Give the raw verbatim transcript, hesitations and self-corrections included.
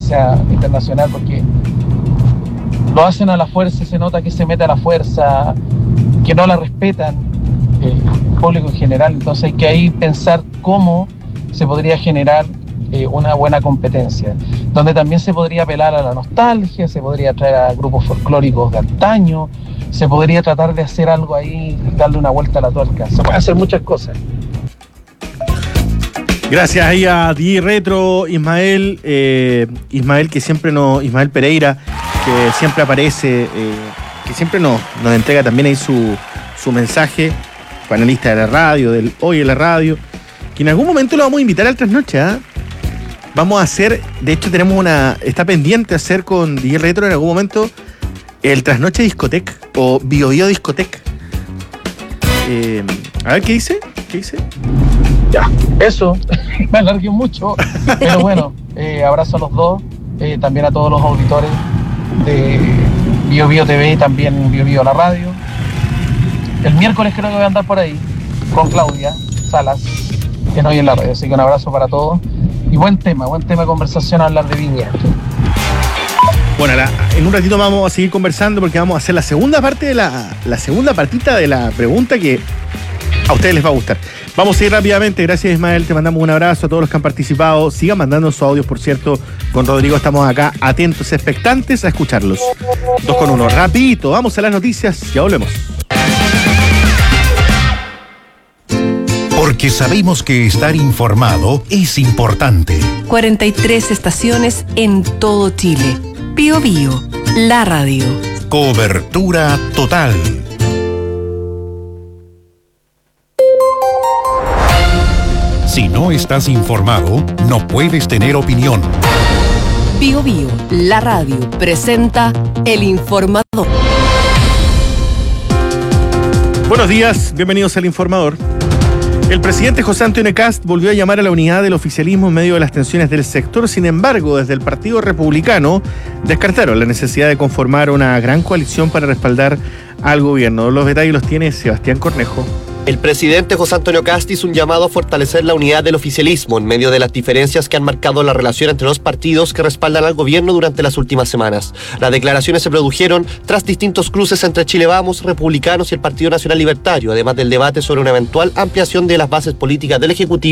competencia internacional, porque lo hacen a la fuerza, se nota que se mete a la fuerza, que no la respetan el público en general. Entonces hay que ahí pensar cómo se podría generar eh, una buena competencia, donde también se podría apelar a la nostalgia, se podría traer a grupos folclóricos de antaño, se podría tratar de hacer algo ahí, darle una vuelta a la tuerca. Se puede hacer muchas cosas. Gracias ahí a D J Retro, Ismael, eh, Ismael que siempre nos, Ismael Pereira, que siempre aparece, eh, que siempre nos, nos entrega también ahí su, su mensaje, panelista de la radio, del Hoy en la Radio, que en algún momento lo vamos a invitar al Trasnoche, ¿eh? Vamos a hacer, de hecho tenemos una, está pendiente hacer con D J Retro en algún momento el Trasnoche Discotec o Bio Bio Discotec. Eh, a ver, ¿qué dice? ¿Qué dice? Ya, eso, me alargué mucho, pero bueno, eh, abrazo a los dos, eh, también a todos los auditores de Bio Bio T V y también Bio Bio la radio. El miércoles creo que voy a andar por ahí con Claudia Salas, que no hay en la radio, así que un abrazo para todos. Y buen tema, buen tema de conversación, hablar de viña. Bueno, la, en un ratito vamos a seguir conversando porque vamos a hacer la segunda parte de la, la segunda partita de la pregunta que a ustedes les va a gustar. Vamos a ir rápidamente. Gracias, Ismael. Te mandamos un abrazo a todos los que han participado. Sigan mandando sus audios, por cierto. Con Rodrigo estamos acá atentos, expectantes a escucharlos. Dos con uno. Rapidito. Vamos a las noticias. Ya volvemos. Porque sabemos que estar informado es importante. cuarenta y tres estaciones en todo Chile. Bio Bio, la radio. Cobertura total. Si no estás informado, no puedes tener opinión. Bio Bio, la radio, presenta El Informador. Buenos días, bienvenidos al Informador. El presidente José Antonio Kast volvió a llamar a la unidad del oficialismo en medio de las tensiones del sector. Sin embargo, desde el Partido Republicano descartaron la necesidad de conformar una gran coalición para respaldar al gobierno. Los detalles los tiene Sebastián Cornejo. El presidente José Antonio Kast hizo un llamado a fortalecer la unidad del oficialismo en medio de las diferencias que han marcado la relación entre los partidos que respaldan al gobierno durante las últimas semanas. Las declaraciones se produjeron tras distintos cruces entre Chile Vamos, republicanos y el Partido Nacional Libertario, además del debate sobre una eventual ampliación de las bases políticas del Ejecutivo